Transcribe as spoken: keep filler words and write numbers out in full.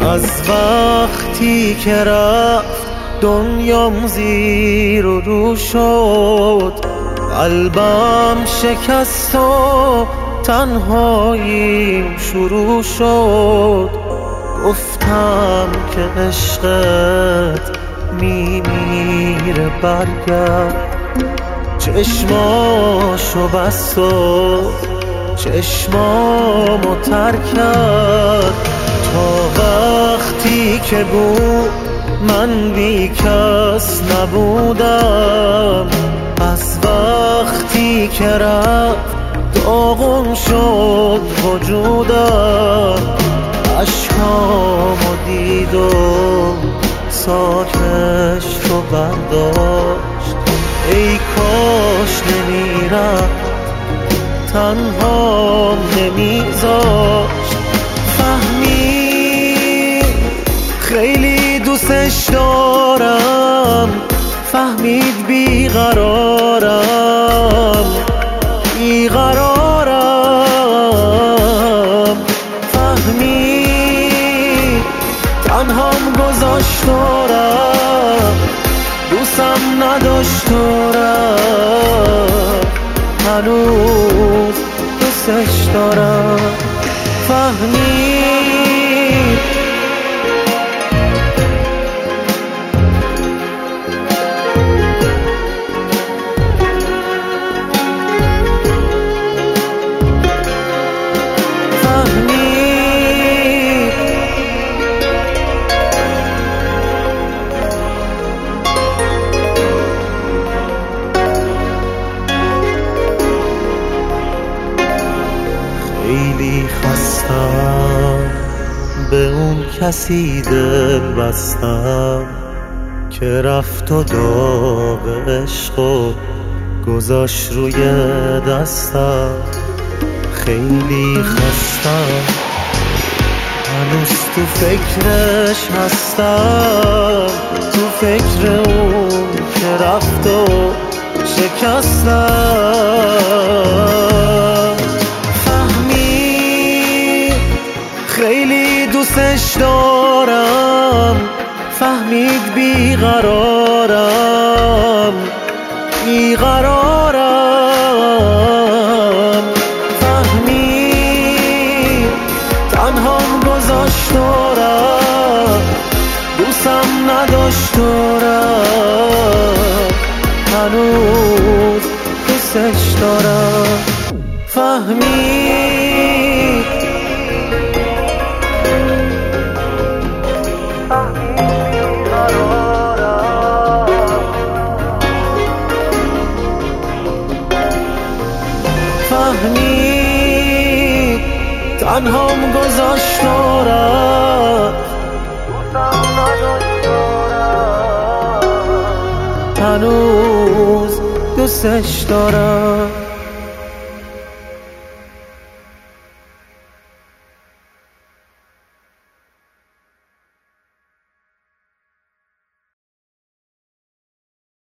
از وقتی که رفت دنیام زیر و رو شد، قلبم شکست و تنهاییم شروع شد. گفتم که عشقت میمیره برگرد، چشماشو بست و چشمامو تر کرد. تا وقتی که بود من بی کس نبودم، از وقتی که رفت داغون شد وجودم. اشکامو دید و ساکش رو برداشت، ای کاش نمیرفت تنهام نمیذاشت. فهمید خیلی دوستش دارم، فهمید بیقرارم بیقرارم. فهمید تنهام گذاشت دارم، دوستم نداشت دارم، هنوز دوستش دارم. فهمید خیلی خستم، به اون کسی دل بستم که رفت و داغ عشق و گذاشت روی دستم. خیلی خستم، هنوز تو فکرش هستم، تو فکر اون که رفت و شکستم. خیلی دوستش دارم، فهمید بیقرارم بیقرارم. فهمید تنهام گذاشت دارم، دوستم نداشت دارم، هنوز دوستش دارم. فهمید فهمید تنهام گذاشت دارم، هنوز دوستش دارم.